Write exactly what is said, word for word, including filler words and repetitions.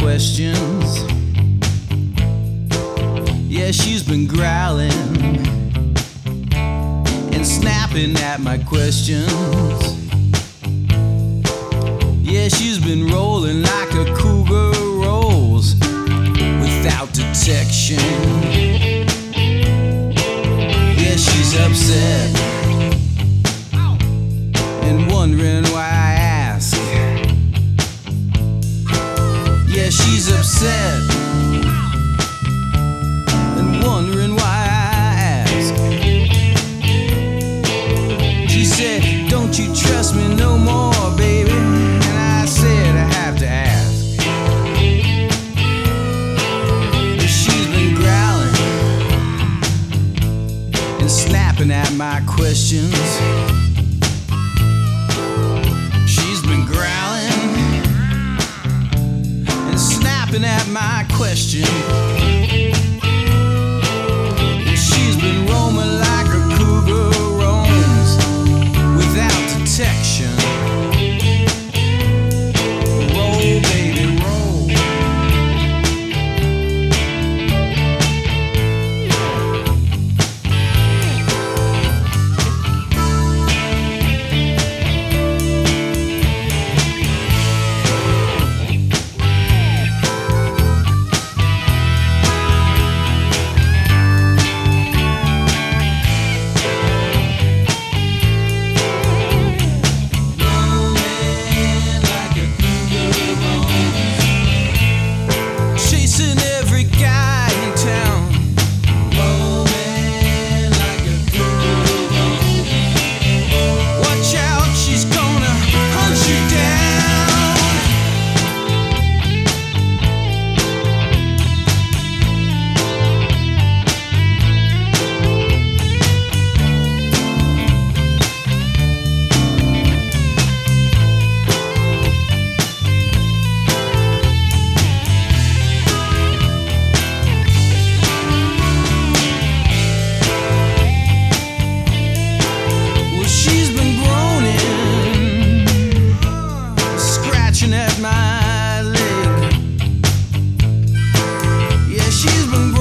questions. Yeah, she's been growling and snapping at my questions. Yeah, she's been rolling like a cougar rolls without detection. Yeah, she's upset and wondering why I ask. Yeah, she's upset and wondering why I ask. She said, "Don't you trust me no more, baby?" And I said, "I have to ask." She's been growling and snapping at my questions. She's been growling and snapping at my question. She's been roaming like a cougar roams without detection. Roll, baby, roll. At my leg. Yeah, she's been